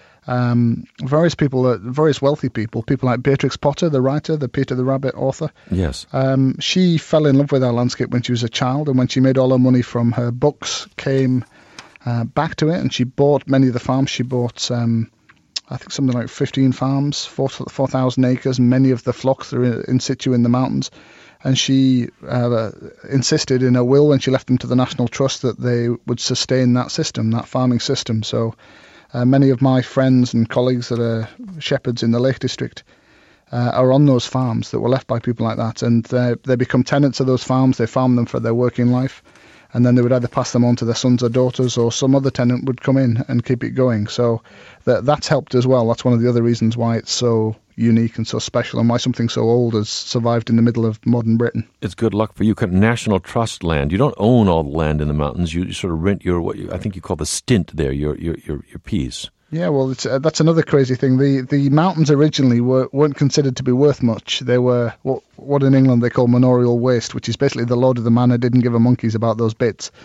S2: Um, various people, uh, various wealthy people, people like Beatrix Potter, the writer, the Peter the Rabbit author.
S1: Yes.
S2: Um, she fell in love with our landscape when she was a child, and when she made all her money from her books, came uh, back to it, and she bought many of the farms. She bought, um, I think, something like fifteen farms, four thousand acres, and many of the flocks are in, in situ in the mountains. And she uh, insisted in her will, when she left them to the National Trust, that they would sustain that system, that farming system. So. Uh, many of my friends and colleagues that are shepherds in the Lake District uh, are on those farms that were left by people like that, and they they become tenants of those farms. They farm them for their working life, and then they would either pass them on to their sons or daughters, or some other tenant would come in and keep it going. So that that's helped as well. That's one of the other reasons why it's so unique and so special, and why something so old has survived in the middle of modern Britain.
S1: It's good luck for you. National Trust land. You don't own all the land in the mountains. You sort of rent your, what you, I think you call the stint there, your your your, your piece.
S2: Yeah, well, it's, uh, that's another crazy thing. The the mountains originally were, weren't considered to be worth much. They were what, what in England they call manorial waste, which is basically the lord of the manor didn't give a monkeys about those bits.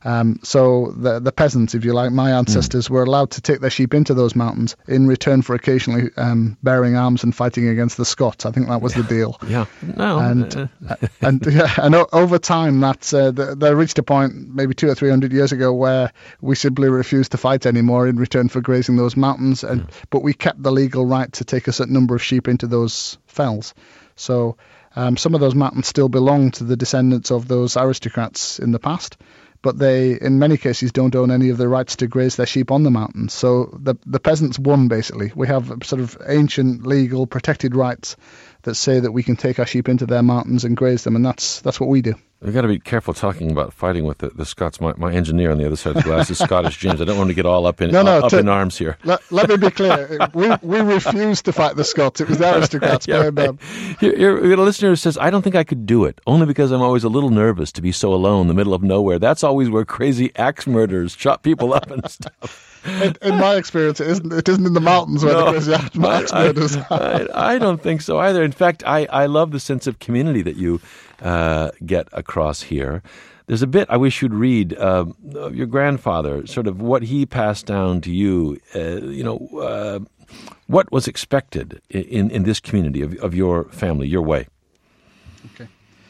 S2: Um, so the the peasants, if you like, my ancestors, mm. were allowed to take their sheep into those mountains in return for occasionally um, bearing arms and fighting against the Scots. I think that was the deal.
S1: Yeah, no,
S2: and
S1: uh,
S2: and yeah, and o- over time that uh, they reached a point maybe two or three hundred years ago where we simply refused to fight anymore in return for grazing those mountains, and mm. but we kept the legal right to take a certain number of sheep into those fells. So um, some of those mountains still belong to the descendants of those aristocrats in the past. But they, in many cases, don't own any of the rights to graze their sheep on the mountains. So the the peasants won, basically. We have sort of ancient, legal, protected rights that say that we can take our sheep into their mountains and graze them, and that's that's what we do.
S1: We've got to be careful talking about fighting with the, the Scots. My, my engineer on the other side of the glass is Scottish James. I don't want to get all up in
S2: no, no,
S1: up
S2: to,
S1: in arms here.
S2: Let, let me be clear. we we refused to fight the Scots. It was the aristocrats.
S1: yeah, right. Here, here, we got a listener who says, I don't think I could do it, only because I'm always a little nervous to be so alone in the middle of nowhere. That's always where crazy axe murderers chop people up and stuff.
S2: In, in my experience, it isn't, it isn't in the mountains where no, the crazy axe murderers are.
S1: I, I don't think so either. In fact, I, I love the sense of community that you uh, get across here. There's a bit I wish you'd read uh, of your grandfather, sort of what he passed down to you, uh, you know, uh, what was expected in, in this community of, of your family, your way.
S2: Okay.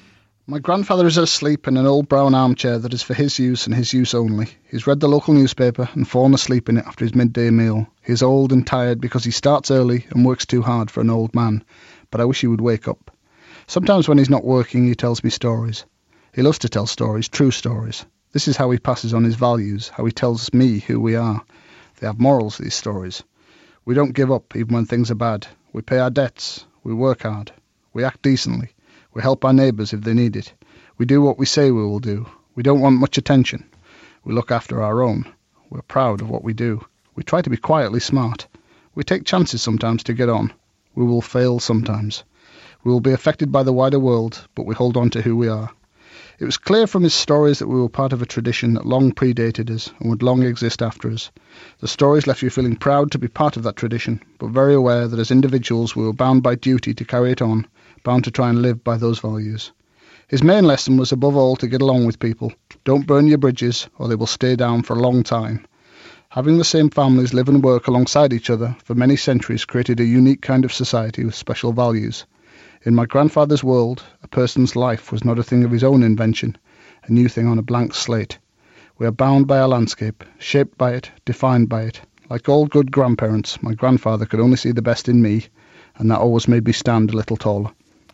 S2: My grandfather is asleep in an old brown armchair that is for his use and his use only. He's read the local newspaper and fallen asleep in it after his midday meal. He's old and tired because he starts early and works too hard for an old man, but I wish he would wake up. Sometimes when he's not working, he tells me stories. He loves to tell stories, true stories. This is how he passes on his values, how he tells me who we are. They have morals, these stories. We don't give up even when things are bad. We pay our debts. We work hard. We act decently. We help our neighbours if they need it. We do what we say we will do. We don't want much attention. We look after our own. We're proud of what we do. We try to be quietly smart. We take chances sometimes to get on. We will fail sometimes. We will be affected by the wider world, but we hold on to who we are. It was clear from his stories that we were part of a tradition that long predated us and would long exist after us. The stories left you feeling proud to be part of that tradition, but very aware that as individuals we were bound by duty to carry it on, bound to try and live by those values. His main lesson was above all to get along with people. Don't burn your bridges or they will stay down for a long time. Having the same families live and work alongside each other for many centuries created a unique kind of society with special values. In my grandfather's world, a person's life was not a thing of his own invention, a new thing on a blank slate. We are bound by our landscape, shaped by it, defined by it. Like all good grandparents, my grandfather could only see the best in me, and that always made me stand a little taller.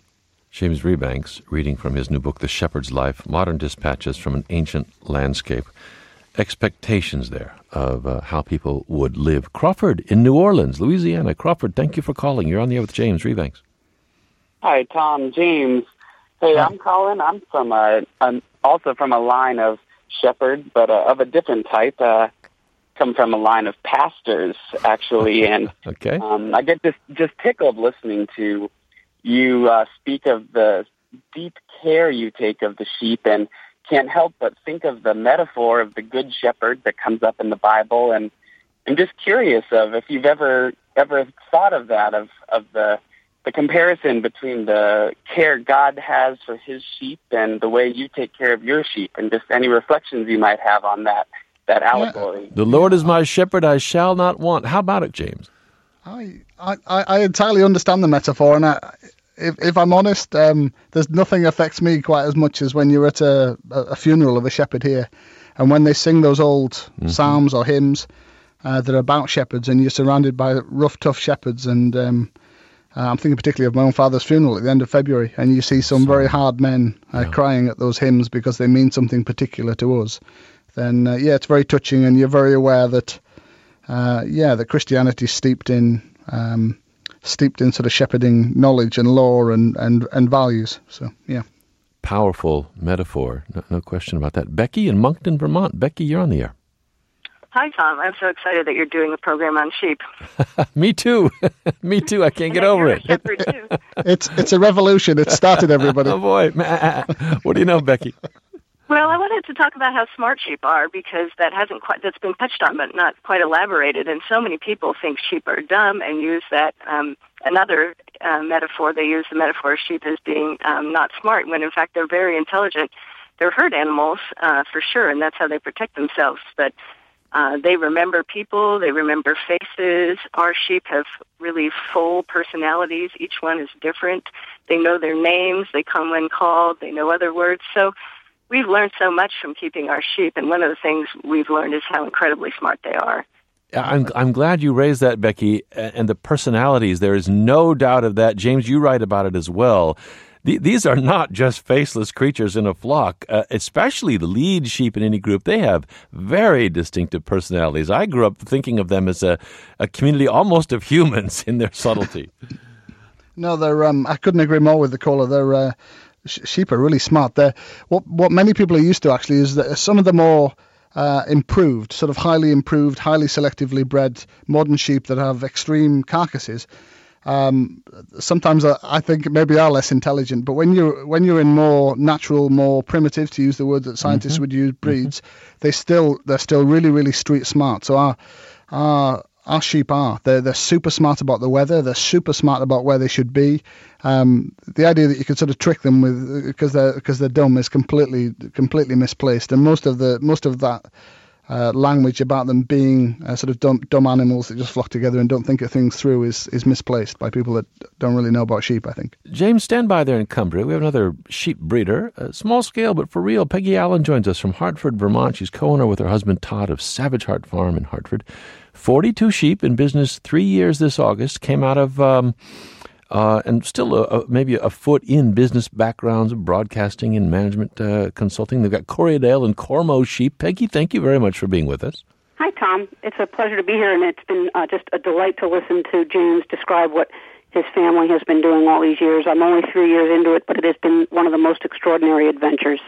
S1: James Rebanks, reading from his new book, The Shepherd's Life, Modern Dispatches from an Ancient Landscape. Expectations there of uh, how people would live. Crawford in New Orleans, Louisiana. Crawford, thank you for calling. You're on the air with James Rebanks.
S5: Hi, Tom, James. Hey, Hi. I'm calling. I'm from a, I'm also from a line of shepherd, but uh, of a different type. Uh, come from a line of pastors, actually, and
S1: okay.
S5: um, I get just just tickled listening to you uh, speak of the deep care you take of the sheep, and can't help but think of the metaphor of the good shepherd that comes up in the Bible, and I'm just curious of if you've ever ever thought of that, of of the the comparison between the care God has for his sheep and the way you take care of your sheep, and just any reflections you might have on that that allegory.
S1: Yeah. The Lord is my shepherd, I shall not want. How about it, James?
S2: I I, I entirely understand the metaphor, and I, if if I'm honest, um, there's nothing affects me quite as much as when you're at a, a funeral of a shepherd here, and when they sing those old mm-hmm. psalms or hymns uh, that are about shepherds, and you're surrounded by rough, tough shepherds, and um, Uh, I'm thinking particularly of my own father's funeral at the end of February, and you see some very hard men uh, yeah. crying at those hymns because they mean something particular to us. Then, uh, yeah, it's very touching, and you're very aware that, uh, yeah, that Christianity is steeped in, um, steeped in sort of shepherding knowledge and lore and, and, and values. So, yeah.
S1: Powerful metaphor, no, no question about that. Becky in Moncton, Vermont. Becky, you're on the air.
S6: Hi, Tom. I'm so excited that you're doing a program on sheep.
S1: Me too. Me too. I can't get over it.
S6: It, it.
S2: It's it's a revolution. It started, everybody.
S1: Oh, boy. What do you know, Becky?
S6: Well, I wanted to talk about how smart sheep are, because that hasn't quite, that's been touched on but not quite elaborated. And so many people think sheep are dumb and use that, um, another uh, metaphor, they use the metaphor of sheep as being um, not smart, when in fact they're very intelligent. they're herd animals uh, for sure, and that's how they protect themselves. But uh, they remember people, they remember faces. Our sheep have really full personalities. Each one is different. They know their names. They come when called. They know other words. So we've learned so much from keeping our sheep, and one of the things we've learned is how incredibly smart they are.
S1: I'm I'm glad you raised that, Becky, and the personalities. There is no doubt of that. James, you write about it as well. The, these are not just faceless creatures in a flock, uh, especially the lead sheep in any group. They have very distinctive personalities. I grew up thinking of them as a, a community almost of humans in their subtlety.
S2: No, they're. Um, I couldn't agree more with the caller. They're uh, sh- sheep are really smart. They're, what what many people are used to actually is that some of the more Uh, improved, sort of highly improved, highly selectively bred modern sheep that have extreme carcasses. Um, sometimes I, I think maybe are less intelligent, but when you when you're in more natural, more primitive, to use the word that scientists mm-hmm. would use, breeds, mm-hmm. they still they're still really really street smart. So our our our sheep are they're they're super smart about the weather. They're super smart about where they should be. Um, the idea that you could sort of trick them with because they're because they're dumb is completely completely misplaced. And most of the most of that uh, language about them being uh, sort of dumb, dumb animals that just flock together and don't think of things through is is misplaced by people that don't really know about sheep, I think.
S1: James, stand by there in Cumbria. We have another sheep breeder, uh, small scale but for real. Peggy Allen joins us from Hartford, Vermont. She's co-owner with her husband Todd of Savage Heart Farm in Hartford. forty-two sheep in business, three years this August, came out of, um, uh, and still a, a, maybe a foot in business backgrounds of broadcasting and management uh, consulting. They've got Corriedale and Cormo sheep. Peggy, thank you very much for being with us.
S7: Hi, Tom. It's a pleasure to be here, and it's been uh, just a delight to listen to James describe what his family has been doing all these years. I'm only three years into it, but it has been one of the most extraordinary adventures.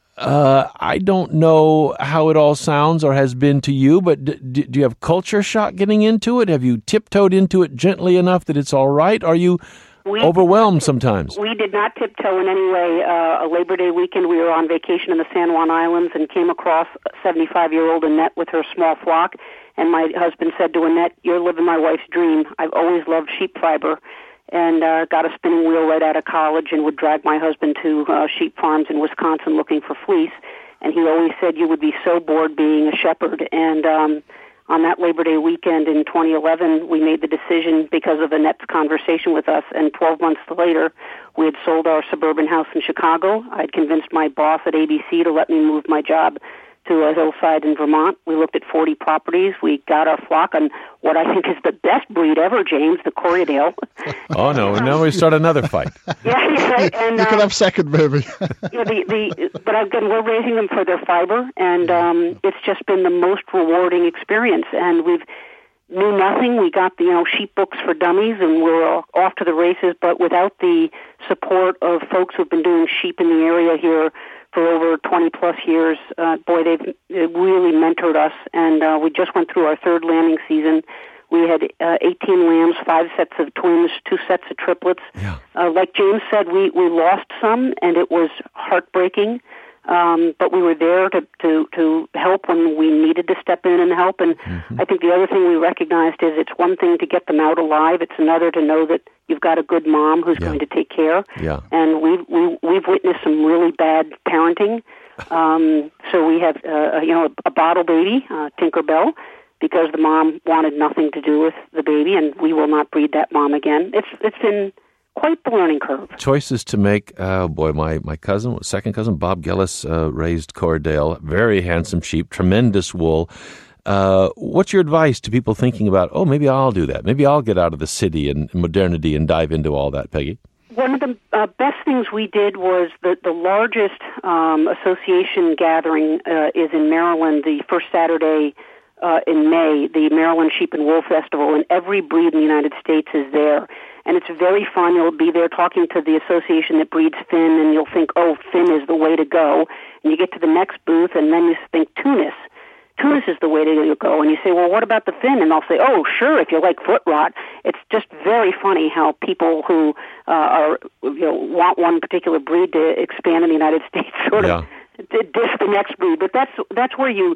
S1: Uh, I don't know how it all sounds or has been to you, but d- d- do you have culture shock getting into it? Have you tiptoed into it gently enough that it's all right? Are you we, overwhelmed sometimes?
S7: We did not tiptoe in any way. Uh, a Labor Day weekend, we were on vacation in the San Juan Islands and came across a seventy-five-year-old Annette with her small flock. And my husband said to Annette, "You're living my wife's dream. I've always loved sheep fiber." And uh, got a spinning wheel right out of college and would drag my husband to uh, sheep farms in Wisconsin looking for fleece. And he always said you would be so bored being a shepherd. And um, on that Labor Day weekend in twenty eleven, we made the decision because of Annette's conversation with us. And twelve months later, we had sold our suburban house in Chicago. I'd convinced my boss at A B C to let me move my job to a hillside in Vermont. We looked at forty properties. We got our flock on what I think is the best breed ever, James, the Corriedale.
S1: Oh, no. And now we start another fight.
S7: Yeah, right. And,
S2: you
S7: uh,
S2: could have second, baby.
S7: yeah, the, the, but again, we're raising them for their fiber, and um, it's just been the most rewarding experience. And we've knew nothing. We got the, you know, sheep books for dummies, and we're off to the races. But without the support of folks who've been doing sheep in the area here for over twenty plus years, uh, boy, they've really mentored us. And uh, we just went through our third lambing season. We had uh, eighteen lambs, five sets of twins, two sets of triplets.
S1: Yeah.
S7: Uh, like James said, we, we lost some, and it was heartbreaking. Um, but we were there to, to, to help when we needed to step in and help. And mm-hmm. I think the other thing we recognized is it's one thing to get them out alive. It's another to know that you've got a good mom who's yeah. going to take care.
S1: Yeah.
S7: And we've, we, we've witnessed some really bad parenting. Um, so we have, uh, you know, a, a bottle baby, uh, Tinkerbell, because the mom wanted nothing to do with the baby, and we will not breed that mom again. It's It's been quite the learning curve.
S1: Choices to make. Oh, boy, my, my cousin, second cousin, Bob Gillis, uh, raised Corriedale. Very handsome sheep, tremendous wool. Uh, what's your advice to people thinking about, oh, maybe I'll do that. Maybe I'll get out of the city and modernity and dive into all that, Peggy?
S7: One of the uh, best things we did was the, the largest um, association gathering uh, is in Maryland, the first Saturday uh, in May, the Maryland Sheep and Wool Festival, and every breed in the United States is there. And it's very fun. You'll be there talking to the association that breeds Finn, and you'll think, oh, Finn is the way to go. And you get to the next booth, and then you think Tunis. Tunis is the way to go. And you say, well, what about the Finn? And they'll say, oh, sure, if you like foot rot. It's just very funny how people who uh, are, you know, want one particular breed to expand in the United States sort
S1: yeah.
S7: of diss the next breed. But that's that's where you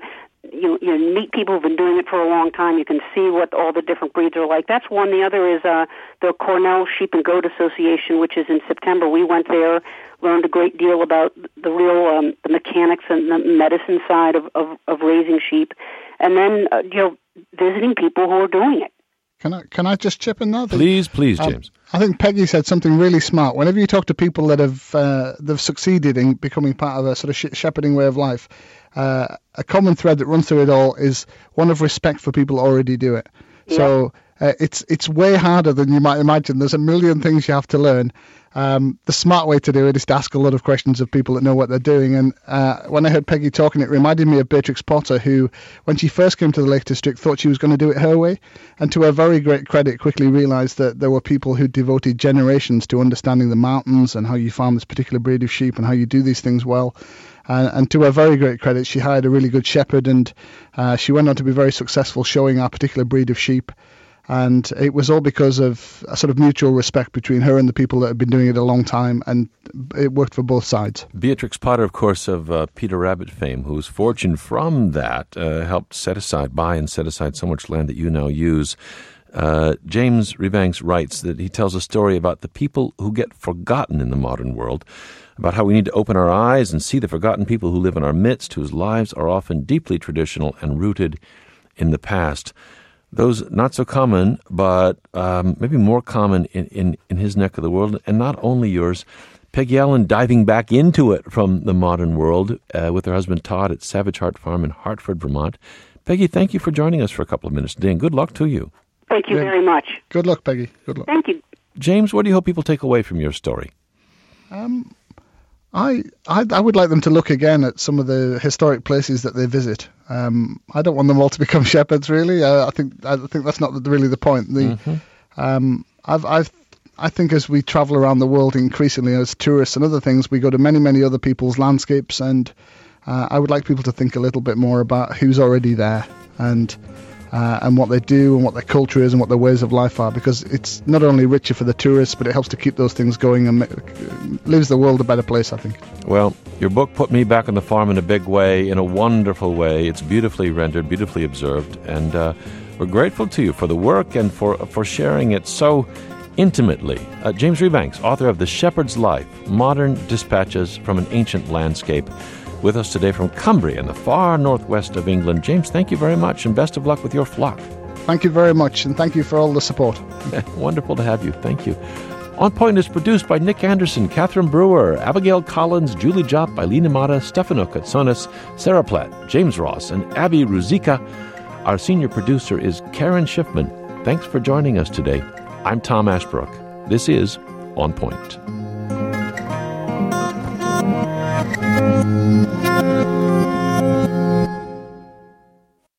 S7: you you meet people who've been doing it for a long time. You can see what all the different breeds are like. That's one. The other is uh, the Cornell Sheep and Goat Association, which is in September. We went there, learned a great deal about the real um, the mechanics and the medicine side of, of, of raising sheep, and then uh, you know visiting people who are doing it.
S2: Can I can I just chip in there?
S1: Please, please, James.
S2: Um, I think Peggy said something really smart. Whenever you talk to people that have uh, they've succeeded in becoming part of a sort of sh- shepherding way of life, uh, a common thread that runs through it all is one of respect for people who already do it. Yeah. So uh, it's it's way harder than you might imagine. There's a million things you have to learn. Um, the smart way to do it is to ask a lot of questions of people that know what they're doing. And uh, when I heard Peggy talking, it reminded me of Beatrix Potter, who, when she first came to the Lake District, thought she was going to do it her way. And to her very great credit, quickly realized that there were people who devoted generations to understanding the mountains and how you farm this particular breed of sheep and how you do these things well. Uh, and to her very great credit, she hired a really good shepherd, and uh, she went on to be very successful showing our particular breed of sheep. And it was all because of a sort of mutual respect between her and the people that had been doing it a long time, and it worked for both sides.
S1: Beatrix Potter, of course, of uh, Peter Rabbit fame, whose fortune from that uh, helped set aside, buy and set aside so much land that you now use. Uh, James Rebanks writes that he tells a story about the people who get forgotten in the modern world, about how we need to open our eyes and see the forgotten people who live in our midst, whose lives are often deeply traditional and rooted in the past. Those not so common, but um, maybe more common in, in, in his neck of the world, and not only yours. Peggy Allen diving back into it from the modern world uh, with her husband Todd at Savage Heart Farm in Hartford, Vermont. Peggy, thank you for joining us for a couple of minutes today, and good luck to you.
S7: Thank you very much.
S2: Good luck, Peggy. Good luck.
S7: Thank you.
S1: James, what do you hope people take away from your story?
S2: Um, I, I I would like them to look again at some of the historic places that they visit. Um, I don't want them all to become shepherds, really. I, I think I think that's not really the point. The mm-hmm. um, I've I've I think as we travel around the world increasingly as tourists and other things, we go to many many other people's landscapes, and uh, I would like people to think a little bit more about who's already there and. Uh, and what they do and what their culture is and what their ways of life are, because it's not only richer for the tourists, but it helps to keep those things going and make, leaves the world a better place, I think.
S1: Well, your book put me back on the farm in a big way, in a wonderful way. It's beautifully rendered, beautifully observed, and uh, we're grateful to you for the work and for, for sharing it so intimately. Uh, James Rebanks, author of The Shepherd's Life, Modern Dispatches from an Ancient Landscape, with us today from Cumbria in the far northwest of England. James, thank you very much, and best of luck with your flock.
S2: Thank you very much, and thank you for all the support.
S1: Wonderful to have you. Thank you. On Point is produced by Nick Anderson, Catherine Brewer, Abigail Collins, Julie Jopp, Eileen Amata, Stefano Katsonis, Sarah Platt, James Ross, and Abby Ruzika. Our senior producer is Karen Schiffman. Thanks for joining us today. I'm Tom Ashbrook. This is On Point. Thank you.